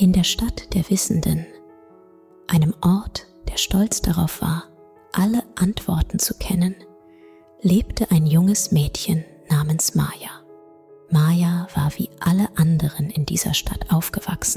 In der Stadt der Wissenden, einem Ort, der stolz darauf war, alle Antworten zu kennen, lebte ein junges Mädchen namens Maya. Maya war wie alle anderen in dieser Stadt aufgewachsen,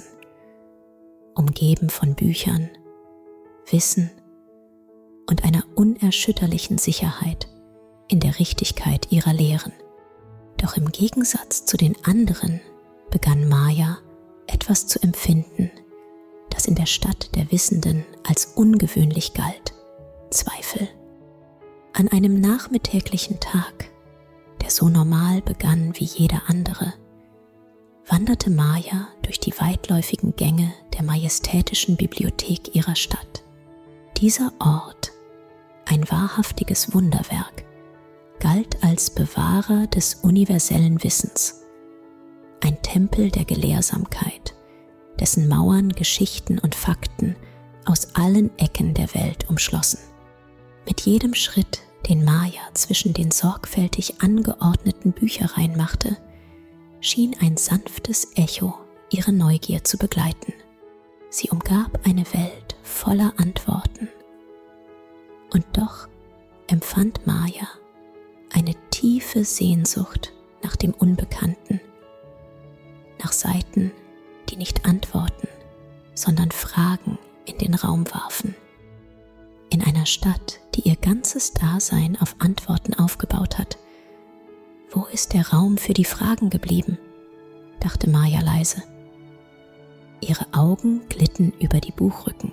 umgeben von Büchern, Wissen und einer unerschütterlichen Sicherheit in der Richtigkeit ihrer Lehren. Doch im Gegensatz zu den anderen begann Maya etwas zu empfinden, das in der Stadt der Wissenden als ungewöhnlich galt: Zweifel. An einem nachmittäglichen Tag, der so normal begann wie jeder andere, wanderte Maya durch die weitläufigen Gänge der majestätischen Bibliothek ihrer Stadt. Dieser Ort, ein wahrhaftiges Wunderwerk, galt als Bewahrer des universellen Wissens, ein Tempel der Gelehrsamkeit, dessen Mauern Geschichten und Fakten aus allen Ecken der Welt umschlossen. Mit jedem Schritt, den Maya zwischen den sorgfältig angeordneten Büchereien machte, schien ein sanftes Echo ihre Neugier zu begleiten. Sie umgab eine Welt voller Antworten. Und doch empfand Maya eine tiefe Sehnsucht nach dem Unbekannten, nach Seiten, die nicht Antworten, sondern Fragen in den Raum warfen. In einer Stadt, die ihr ganzes Dasein auf Antworten aufgebaut hat, wo ist der Raum für die Fragen geblieben? Dachte Maya leise. Ihre Augen glitten über die Buchrücken.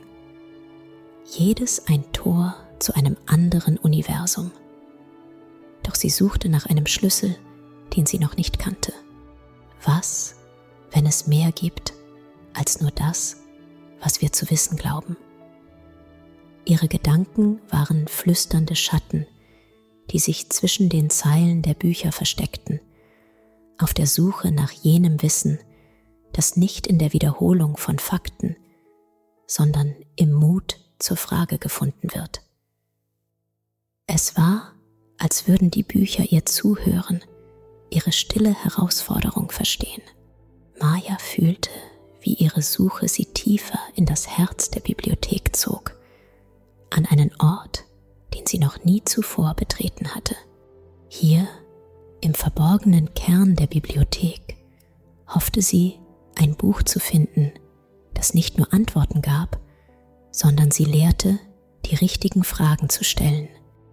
Jedes ein Tor zu einem anderen Universum. Doch sie suchte nach einem Schlüssel, den sie noch nicht kannte. Was, wenn es mehr gibt als nur das, was wir zu wissen glauben? Ihre Gedanken waren flüsternde Schatten, die sich zwischen den Zeilen der Bücher versteckten, auf der Suche nach jenem Wissen, das nicht in der Wiederholung von Fakten, sondern im Mut zur Frage gefunden wird. Es war, als würden die Bücher ihr zuhören, ihre stille Herausforderung verstehen. Maya fühlte, wie ihre Suche sie tiefer in das Herz der Bibliothek zog, an einen Ort, den sie noch nie zuvor betreten hatte. Hier, im verborgenen Kern der Bibliothek, hoffte sie, ein Buch zu finden, das nicht nur Antworten gab, sondern sie lehrte, die richtigen Fragen zu stellen.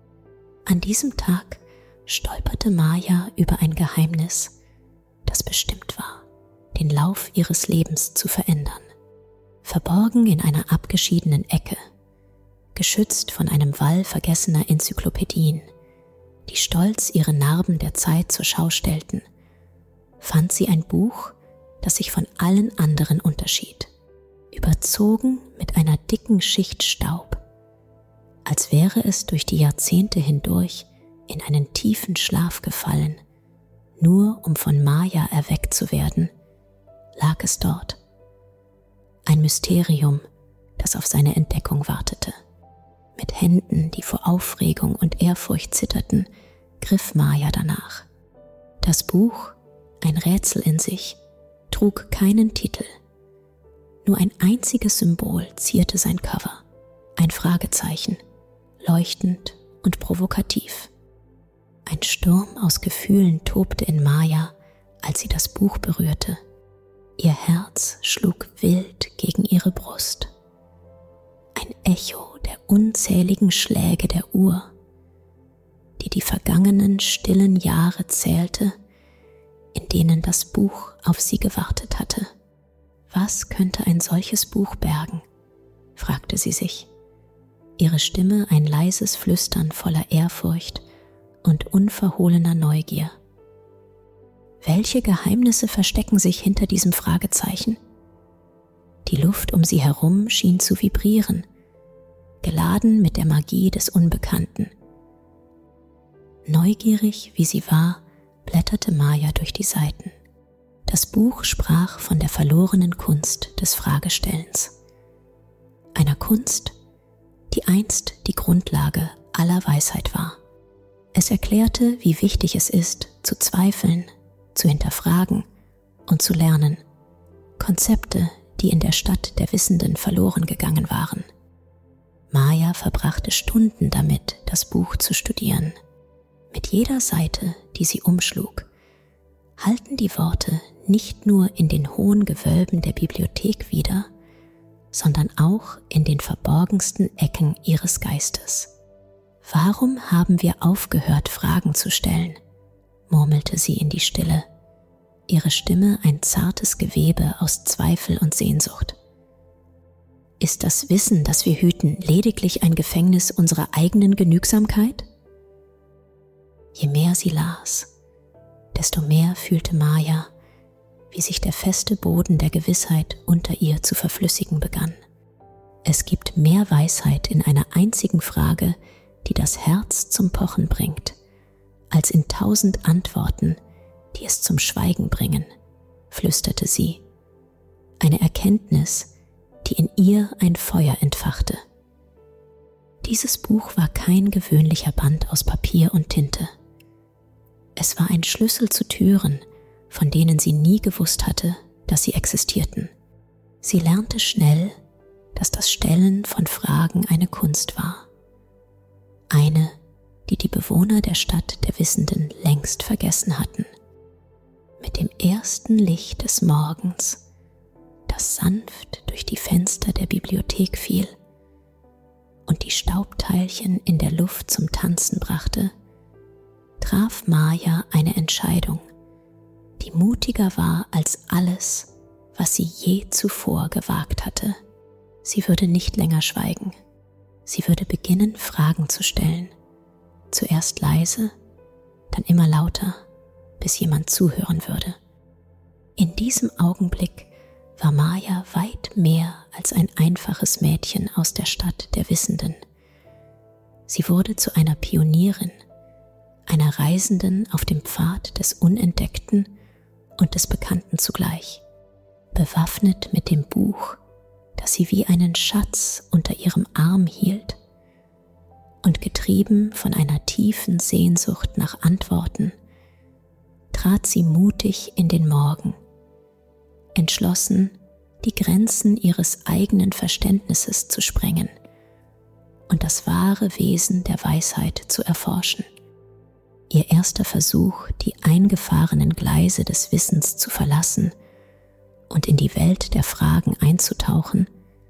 An diesem Tag stolperte Maya über ein Geheimnis, das bestimmt war, den Lauf ihres Lebens zu verändern. Verborgen in einer abgeschiedenen Ecke, geschützt von einem Wall vergessener Enzyklopädien, die stolz ihre Narben der Zeit zur Schau stellten, fand sie ein Buch, das sich von allen anderen unterschied, überzogen mit einer dicken Schicht Staub, als wäre es durch die Jahrzehnte hindurch in einen tiefen Schlaf gefallen, nur um von Maya erweckt zu werden, lag es dort. Ein Mysterium, das auf seine Entdeckung wartete. Mit Händen, die vor Aufregung und Ehrfurcht zitterten, griff Maya danach. Das Buch, ein Rätsel in sich, trug keinen Titel. Nur ein einziges Symbol zierte sein Cover, ein Fragezeichen, leuchtend und provokativ. Ein Sturm aus Gefühlen tobte in Maya, als sie das Buch berührte. Ihr Herz schlug wild gegen ihre Brust. Ein Echo der unzähligen Schläge der Uhr, die die vergangenen stillen Jahre zählte, in denen das Buch auf sie gewartet hatte. Was könnte ein solches Buch bergen? Fragte sie sich. Ihre Stimme ein leises Flüstern voller Ehrfurcht und unverhohlener Neugier. Welche Geheimnisse verstecken sich hinter diesem Fragezeichen? Die Luft um sie herum schien zu vibrieren, geladen mit der Magie des Unbekannten. Neugierig wie sie war, blätterte Maya durch die Seiten. Das Buch sprach von der verlorenen Kunst des Fragestellens. Einer Kunst, die einst die Grundlage aller Weisheit war. Es erklärte, wie wichtig es ist, zu zweifeln, zu hinterfragen und zu lernen. Konzepte, die in der Stadt der Wissenden verloren gegangen waren. Maya verbrachte Stunden damit, das Buch zu studieren. Mit jeder Seite, die sie umschlug, halten die Worte nicht nur in den hohen Gewölben der Bibliothek wieder, sondern auch in den verborgensten Ecken ihres Geistes. »Warum haben wir aufgehört, Fragen zu stellen?« murmelte sie in die Stille, ihre Stimme ein zartes Gewebe aus Zweifel und Sehnsucht. »Ist das Wissen, das wir hüten, lediglich ein Gefängnis unserer eigenen Genügsamkeit?« Je mehr sie las, desto mehr fühlte Maya, wie sich der feste Boden der Gewissheit unter ihr zu verflüssigen begann. Es gibt mehr Weisheit in einer einzigen Frage, die das Herz zum Pochen bringt, als in 1000 Antworten, die es zum Schweigen bringen, flüsterte sie. Eine Erkenntnis, die in ihr ein Feuer entfachte. Dieses Buch war kein gewöhnlicher Band aus Papier und Tinte. Es war ein Schlüssel zu Türen, von denen sie nie gewusst hatte, dass sie existierten. Sie lernte schnell, dass das Stellen von Fragen eine Kunst war. Eine, die die Bewohner der Stadt der Wissenden längst vergessen hatten. Mit dem ersten Licht des Morgens, das sanft durch die Fenster der Bibliothek fiel und die Staubteilchen in der Luft zum Tanzen brachte, traf Maya eine Entscheidung, die mutiger war als alles, was sie je zuvor gewagt hatte. Sie würde nicht länger schweigen. Sie würde beginnen, Fragen zu stellen. Zuerst leise, dann immer lauter, bis jemand zuhören würde. In diesem Augenblick war Maya weit mehr als ein einfaches Mädchen aus der Stadt der Wissenden. Sie wurde zu einer Pionierin, einer Reisenden auf dem Pfad des Unentdeckten und des Bekannten zugleich, bewaffnet mit dem Buch, das sie wie einen Schatz unter ihrem Arm hielt, und getrieben von einer tiefen Sehnsucht nach Antworten, trat sie mutig in den Morgen, entschlossen, die Grenzen ihres eigenen Verständnisses zu sprengen und das wahre Wesen der Weisheit zu erforschen. Ihr erster Versuch, die eingefahrenen Gleise des Wissens zu verlassen und in die Welt der Fragen einzutauchen,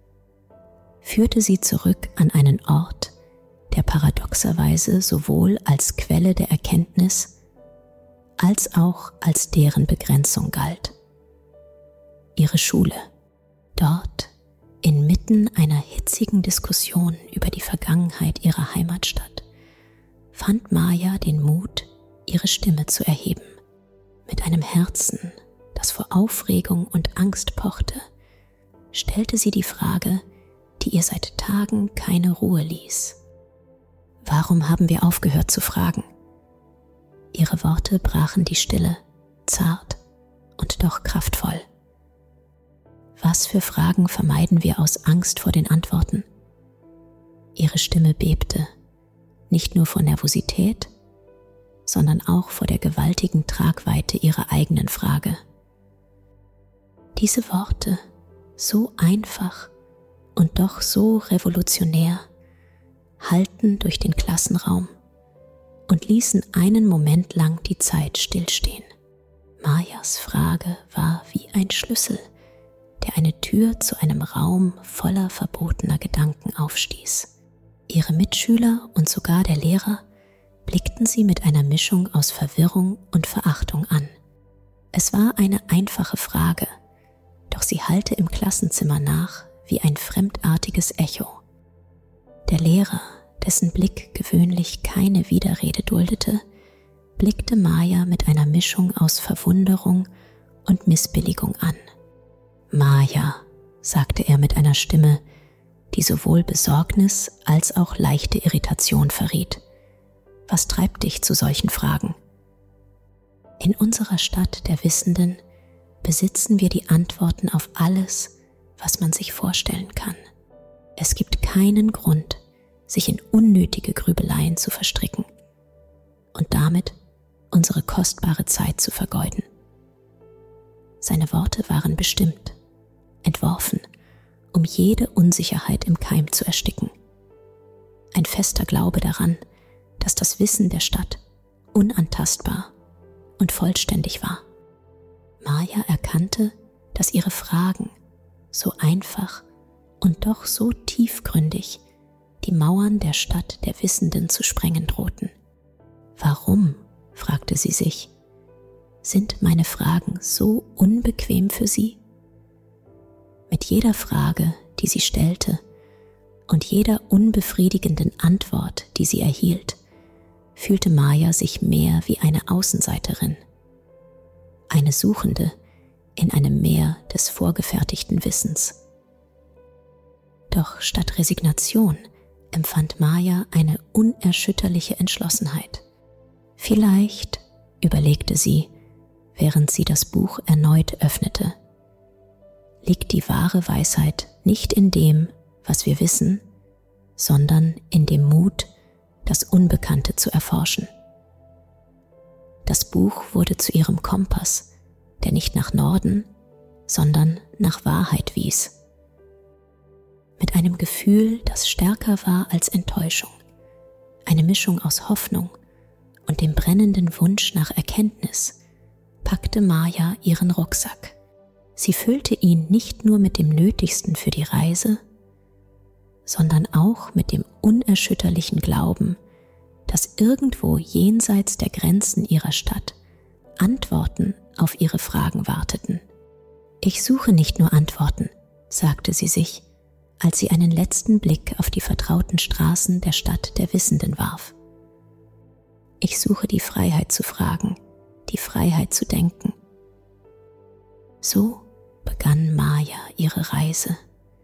führte sie zurück an einen Ort, der paradoxerweise sowohl als Quelle der Erkenntnis als auch als deren Begrenzung galt. Ihre Schule, dort inmitten einer hitzigen Diskussion über die Vergangenheit ihrer Heimatstadt, fand Maya den Mut, ihre Stimme zu erheben. Mit einem Herzen, das vor Aufregung und Angst pochte, stellte sie die Frage, die ihr seit Tagen keine Ruhe ließ. Warum haben wir aufgehört zu fragen? Ihre Worte brachen die Stille, zart und doch kraftvoll. Was für Fragen vermeiden wir aus Angst vor den Antworten? Ihre Stimme bebte, nicht nur vor Nervosität, sondern auch vor der gewaltigen Tragweite ihrer eigenen Frage. Diese Worte, so einfach und doch so revolutionär, hallten durch den Klassenraum und ließen einen Moment lang die Zeit stillstehen. Mayas Frage war wie ein Schlüssel, der eine Tür zu einem Raum voller verbotener Gedanken aufstieß. Ihre Mitschüler und sogar der Lehrer blickten sie mit einer Mischung aus Verwirrung und Verachtung an. Es war eine einfache Frage, doch sie hallte im Klassenzimmer nach wie ein fremdartiges Echo. Der Lehrer, dessen Blick gewöhnlich keine Widerrede duldete, blickte Maya mit einer Mischung aus Verwunderung und Missbilligung an. »Maya«, sagte er mit einer Stimme, die sowohl Besorgnis als auch leichte Irritation verriet. »Was treibt dich zu solchen Fragen?« In unserer Stadt der Wissenden besitzen wir die Antworten auf alles, was man sich vorstellen kann. Es gibt keinen Grund, sich in unnötige Grübeleien zu verstricken und damit unsere kostbare Zeit zu vergeuden. Seine Worte waren bestimmt, entworfen, um jede Unsicherheit im Keim zu ersticken. Ein fester Glaube daran, dass das Wissen der Stadt unantastbar und vollständig war. Maya erkannte, dass ihre Fragen so einfach und doch so tiefgründig die Mauern der Stadt der Wissenden zu sprengen drohten. Warum, fragte sie sich, sind meine Fragen so unbequem für sie? Mit jeder Frage, die sie stellte, und jeder unbefriedigenden Antwort, die sie erhielt, fühlte Maya sich mehr wie eine Außenseiterin, eine Suchende in einem Meer des vorgefertigten Wissens. Doch statt Resignation empfand Maya eine unerschütterliche Entschlossenheit. Vielleicht, überlegte sie, während sie das Buch erneut öffnete, liegt die wahre Weisheit nicht in dem, was wir wissen, sondern in dem Mut, das Unbekannte zu erforschen. Das Buch wurde zu ihrem Kompass, der nicht nach Norden, sondern nach Wahrheit wies. Mit einem Gefühl, das stärker war als Enttäuschung, eine Mischung aus Hoffnung und dem brennenden Wunsch nach Erkenntnis, packte Maya ihren Rucksack. Sie füllte ihn nicht nur mit dem Nötigsten für die Reise, sondern auch mit dem unerschütterlichen Glauben, dass irgendwo jenseits der Grenzen ihrer Stadt Antworten auf ihre Fragen warteten. Ich suche nicht nur Antworten, sagte sie sich, als sie einen letzten Blick auf die vertrauten Straßen der Stadt der Wissenden warf. Ich suche die Freiheit zu fragen, die Freiheit zu denken. So begann Maya ihre Reise,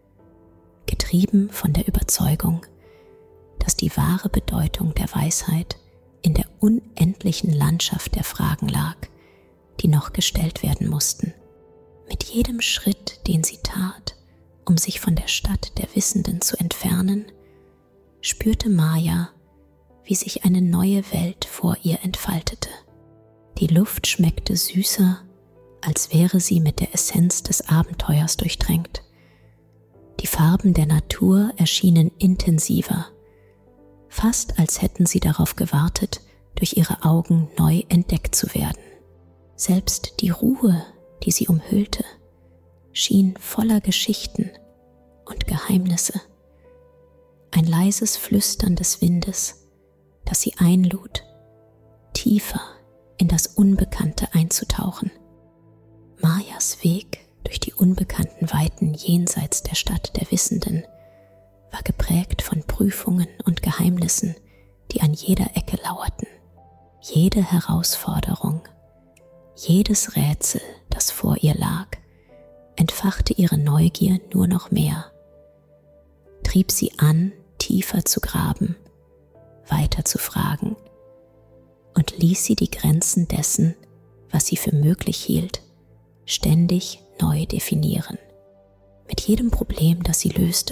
getrieben von der Überzeugung, dass die wahre Bedeutung der Weisheit in der unendlichen Landschaft der Fragen lag, die noch gestellt werden mussten. Mit jedem Schritt, den sie tat, um sich von der Stadt der Wissenden zu entfernen, spürte Maya, wie sich eine neue Welt vor ihr entfaltete. Die Luft schmeckte süßer, als wäre sie mit der Essenz des Abenteuers durchtränkt. Die Farben der Natur erschienen intensiver, fast als hätten sie darauf gewartet, durch ihre Augen neu entdeckt zu werden. Selbst die Ruhe, die sie umhüllte, schien voller Geschichten und Geheimnisse. Ein leises Flüstern des Windes, das sie einlud, tiefer in das Unbekannte einzutauchen. Mayas Weg durch die unbekannten Weiten jenseits der Stadt der Wissenden war geprägt von Prüfungen und Geheimnissen, die an jeder Ecke lauerten. Jede Herausforderung, jedes Rätsel, das vor ihr lag, entfachte ihre Neugier nur noch mehr, trieb sie an, tiefer zu graben, weiter zu fragen und ließ sie die Grenzen dessen, was sie für möglich hielt, ständig neu definieren. Mit jedem Problem, das sie löste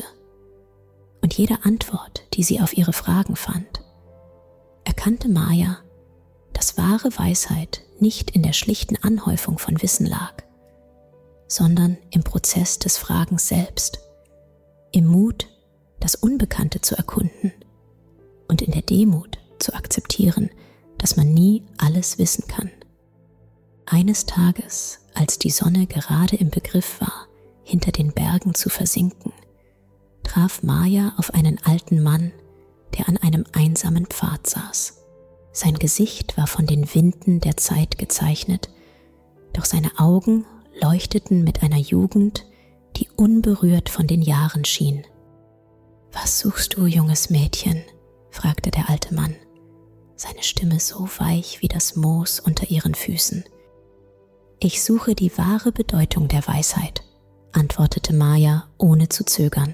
und jeder Antwort, die sie auf ihre Fragen fand, erkannte Maya, dass wahre Weisheit nicht in der schlichten Anhäufung von Wissen lag, sondern im Prozess des Fragens selbst, im Mut, das Unbekannte zu erkunden und in der Demut zu akzeptieren, dass man nie alles wissen kann. Eines Tages, als die Sonne gerade im Begriff war, hinter den Bergen zu versinken, traf Maya auf einen alten Mann, der an einem einsamen Pfad saß. Sein Gesicht war von den Winden der Zeit gezeichnet, doch seine Augen leuchteten mit einer Jugend, die unberührt von den Jahren schien. »Was suchst du, junges Mädchen?« fragte der alte Mann, seine Stimme so weich wie das Moos unter ihren Füßen. »Ich suche die wahre Bedeutung der Weisheit«, antwortete Maya ohne zu zögern.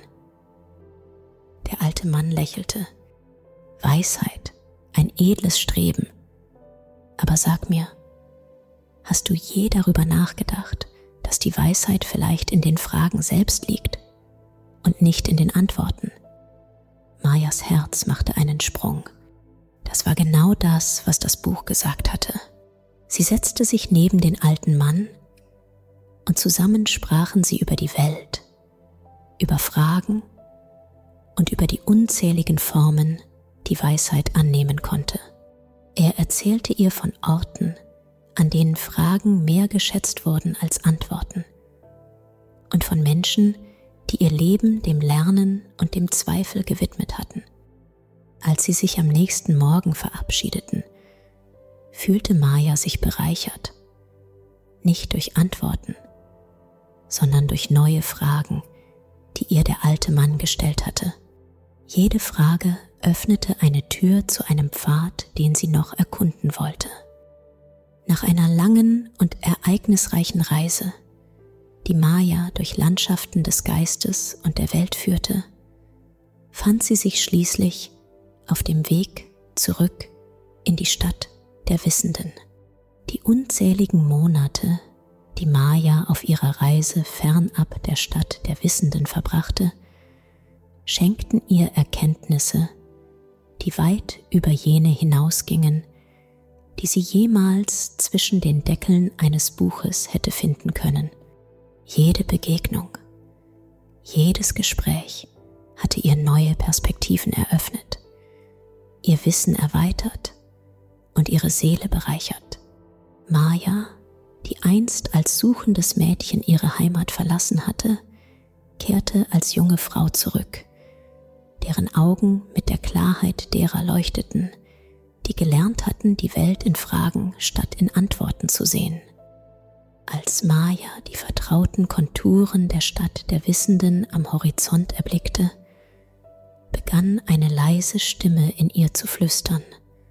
Der alte Mann lächelte. »Weisheit, ein edles Streben. Aber sag mir, hast du je darüber nachgedacht, dass die Weisheit vielleicht in den Fragen selbst liegt und nicht in den Antworten?« Mayas Herz machte einen Sprung. Das war genau das, was das Buch gesagt hatte. Sie setzte sich neben den alten Mann und zusammen sprachen sie über die Welt, über Fragen und über die unzähligen Formen, die Weisheit annehmen konnte. Er erzählte ihr von Orten, an denen Fragen mehr geschätzt wurden als Antworten, und von Menschen, die ihr Leben dem Lernen und dem Zweifel gewidmet hatten. Als sie sich am nächsten Morgen verabschiedeten, fühlte Maya sich bereichert, nicht durch Antworten, sondern durch neue Fragen, die ihr der alte Mann gestellt hatte. Jede Frage öffnete eine Tür zu einem Pfad, den sie noch erkunden wollte. Nach einer langen und ereignisreichen Reise, die Maya durch Landschaften des Geistes und der Welt führte, fand sie sich schließlich auf dem Weg zurück in die Stadt der Wissenden. Die unzähligen Monate, die Maya auf ihrer Reise fernab der Stadt der Wissenden verbrachte, schenkten ihr Erkenntnisse, die weit über jene hinausgingen, die sie jemals zwischen den Deckeln eines Buches hätte finden können. Jede Begegnung, jedes Gespräch hatte ihr neue Perspektiven eröffnet, ihr Wissen erweitert und ihre Seele bereichert. Maya, die einst als suchendes Mädchen ihre Heimat verlassen hatte, kehrte als junge Frau zurück, deren Augen mit der Klarheit derer leuchteten, die gelernt hatten, die Welt in Fragen statt in Antworten zu sehen. Als Maya die vertrauten Konturen der Stadt der Wissenden am Horizont erblickte, begann eine leise Stimme in ihr zu flüstern,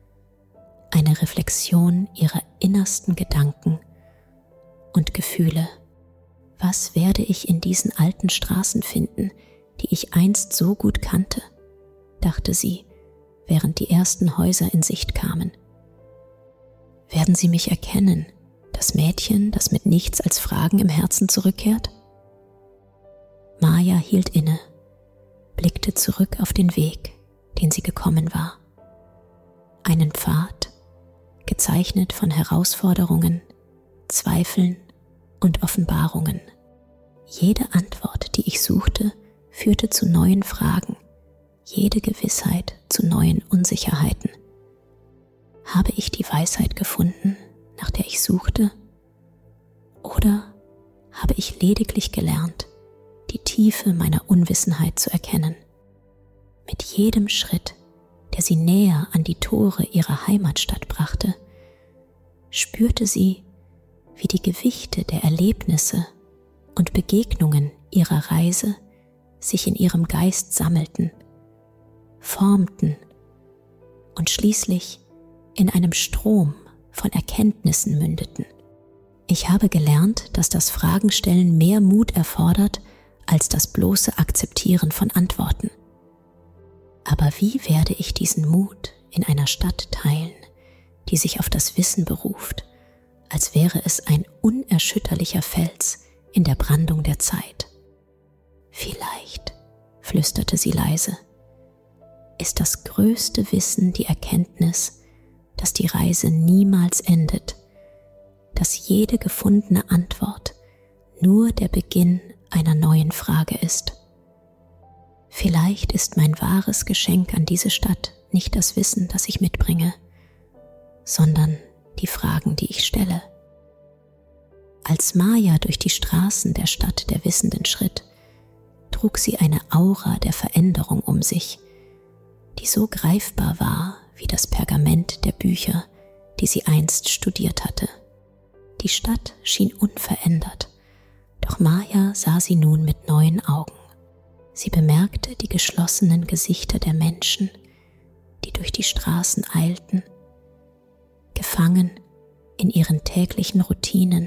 eine Reflexion ihrer innersten Gedanken und Gefühle. Was werde ich in diesen alten Straßen finden, die ich einst so gut kannte, dachte sie, während die ersten Häuser in Sicht kamen. Werden sie mich erkennen, das Mädchen, das mit nichts als Fragen im Herzen zurückkehrt? Maya hielt inne, blickte zurück auf den Weg, den sie gekommen war. Einen Pfad, gezeichnet von Herausforderungen, Zweifeln und Offenbarungen. Jede Antwort, die ich suchte, führte zu neuen Fragen, jede Gewissheit zu neuen Unsicherheiten. Habe ich die Weisheit gefunden, nach der ich suchte? Oder habe ich lediglich gelernt, die Tiefe meiner Unwissenheit zu erkennen? Mit jedem Schritt, der sie näher an die Tore ihrer Heimatstadt brachte, spürte sie, wie die Gewichte der Erlebnisse und Begegnungen ihrer Reise sich in ihrem Geist sammelten, formten und schließlich in einem Strom von Erkenntnissen mündeten. Ich habe gelernt, dass das Fragenstellen mehr Mut erfordert als das bloße Akzeptieren von Antworten. Aber wie werde ich diesen Mut in einer Stadt teilen, die sich auf das Wissen beruft, als wäre es ein unerschütterlicher Fels in der Brandung der Zeit? Vielleicht, flüsterte sie leise, ist das größte Wissen die Erkenntnis, dass die Reise niemals endet, dass jede gefundene Antwort nur der Beginn einer neuen Frage ist. Vielleicht ist mein wahres Geschenk an diese Stadt nicht das Wissen, das ich mitbringe, sondern die Fragen, die ich stelle. Als Maya durch die Straßen der Stadt der Wissenden schritt, trug sie eine Aura der Veränderung um sich, die so greifbar war wie das Pergament der Bücher, die sie einst studiert hatte. Die Stadt schien unverändert, doch Maya sah sie nun mit neuen Augen. Sie bemerkte die geschlossenen Gesichter der Menschen, die durch die Straßen eilten, gefangen in ihren täglichen Routinen,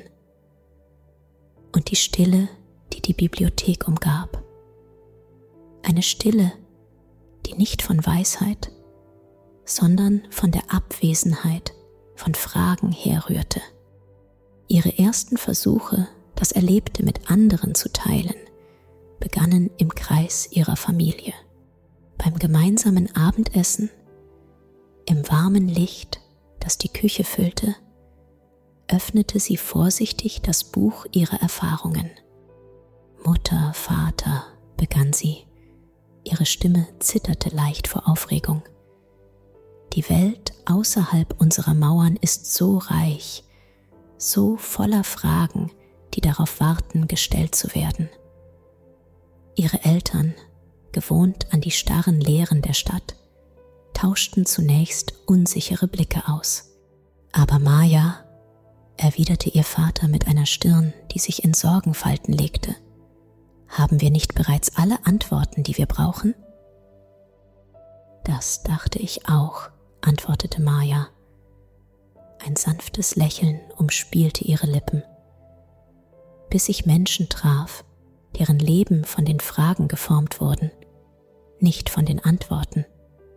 und die Stille, die die Bibliothek umgab. Eine Stille, die nicht von Weisheit, sondern von der Abwesenheit von Fragen herrührte. Ihre ersten Versuche, das Erlebte mit anderen zu teilen, begannen im Kreis ihrer Familie. Beim gemeinsamen Abendessen, im warmen Licht, das die Küche füllte, öffnete sie vorsichtig das Buch ihrer Erfahrungen. »Mutter, Vater«, begann sie. Ihre Stimme zitterte leicht vor Aufregung. »Die Welt außerhalb unserer Mauern ist so reich, so voller Fragen, die darauf warten, gestellt zu werden. Ihre Eltern, gewohnt an die starren Leeren der Stadt, tauschten zunächst unsichere Blicke aus. Aber Maya«, erwiderte ihr Vater mit einer Stirn, die sich in Sorgenfalten legte, »haben wir nicht bereits alle Antworten, die wir brauchen?« »Das dachte ich auch«, antwortete Maya. Ein sanftes Lächeln umspielte ihre Lippen. Bis ich Menschen traf, deren Leben von den Fragen geformt wurden, nicht von den Antworten.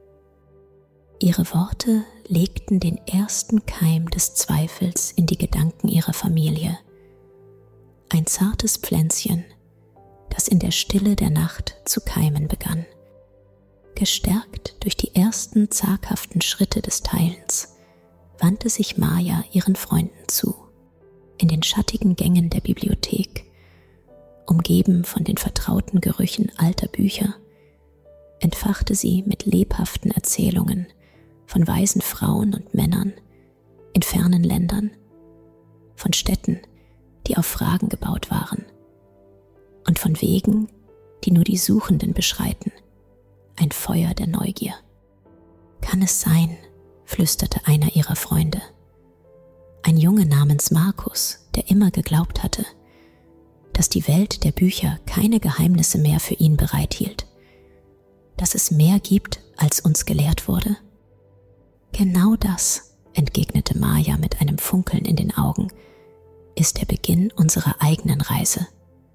Ihre Worte legten den ersten Keim des Zweifels in die Gedanken ihrer Familie. Ein zartes Pflänzchen, das in der Stille der Nacht zu keimen begann. Gestärkt durch die ersten zaghaften Schritte des Teilens, wandte sich Maya ihren Freunden zu. In den schattigen Gängen der Bibliothek, umgeben von den vertrauten Gerüchen alter Bücher, entfachte sie mit lebhaften Erzählungen von weisen Frauen und Männern in fernen Ländern, von Städten, die auf Fragen gebaut waren, und von Wegen, die nur die Suchenden beschreiten, ein Feuer der Neugier. »Kann es sein«, flüsterte einer ihrer Freunde, ein Junge namens Markus, der immer geglaubt hatte, dass die Welt der Bücher keine Geheimnisse mehr für ihn bereithielt, dass es mehr gibt, als uns gelehrt wurde? Genau das«, entgegnete Maya mit einem Funkeln in den Augen, »ist der Beginn unserer eigenen Reise.«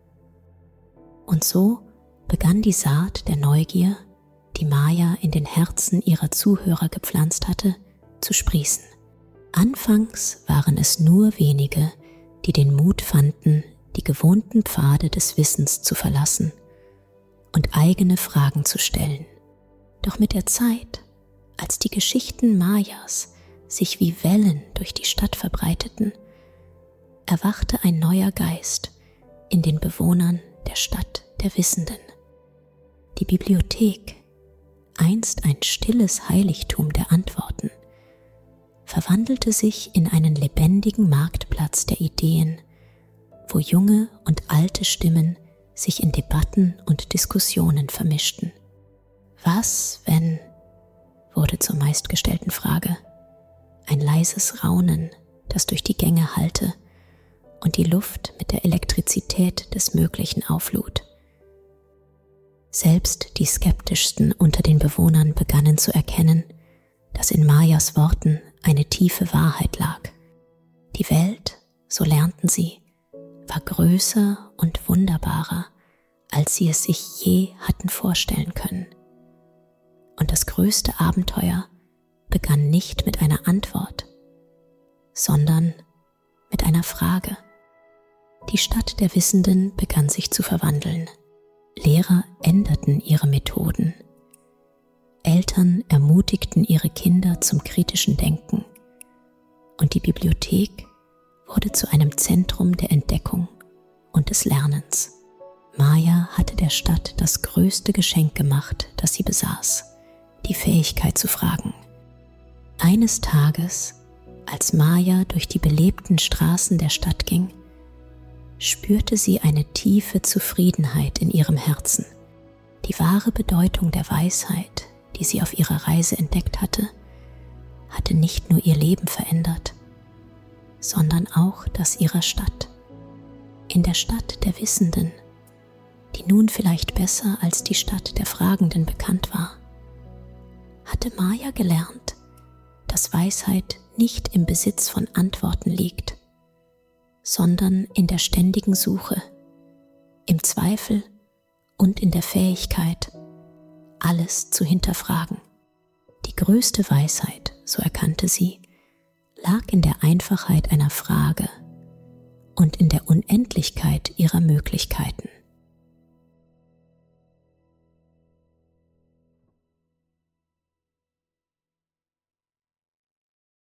Und so begann die Saat der Neugier, die Maya in den Herzen ihrer Zuhörer gepflanzt hatte, zu sprießen. Anfangs waren es nur wenige, die den Mut fanden, die gewohnten Pfade des Wissens zu verlassen und eigene Fragen zu stellen. Doch mit der Zeit, als die Geschichten Mayas sich wie Wellen durch die Stadt verbreiteten, erwachte ein neuer Geist in den Bewohnern der Stadt der Wissenden. Die Bibliothek, einst ein stilles Heiligtum der Antworten, verwandelte sich in einen lebendigen Marktplatz der Ideen, wo junge und alte Stimmen sich in Debatten und Diskussionen vermischten. Was, wenn, wurde zur meistgestellten Frage, ein leises Raunen, das durch die Gänge hallte und die Luft mit der Elektrizität des Möglichen auflud. Selbst die Skeptischsten unter den Bewohnern begannen zu erkennen, dass in Mayas Worten eine tiefe Wahrheit lag. Die Welt, so lernten sie, war größer und wunderbarer, als sie es sich je hatten vorstellen können. Und das größte Abenteuer begann nicht mit einer Antwort, sondern mit einer Frage. Die Stadt der Wissenden begann sich zu verwandeln. Lehrer änderten ihre Methoden. Eltern ermutigten ihre Kinder zum kritischen Denken. Und die Bibliothek wurde zu einem Zentrum der Entdeckung und des Lernens. Maya hatte der Stadt das größte Geschenk gemacht, das sie besaß, die Fähigkeit zu fragen. Eines Tages, als Maya durch die belebten Straßen der Stadt ging, spürte sie eine tiefe Zufriedenheit in ihrem Herzen. Die wahre Bedeutung der Weisheit, die sie auf ihrer Reise entdeckt hatte nicht nur ihr Leben verändert, sondern auch das ihrer Stadt. In der Stadt der Wissenden, die nun vielleicht besser als die Stadt der Fragenden bekannt war, hatte Maya gelernt, dass Weisheit nicht im Besitz von Antworten liegt, sondern in der ständigen Suche, im Zweifel und in der Fähigkeit, alles zu hinterfragen. Die größte Weisheit, so erkannte sie, lag in der Einfachheit einer Frage und in der Unendlichkeit ihrer Möglichkeiten.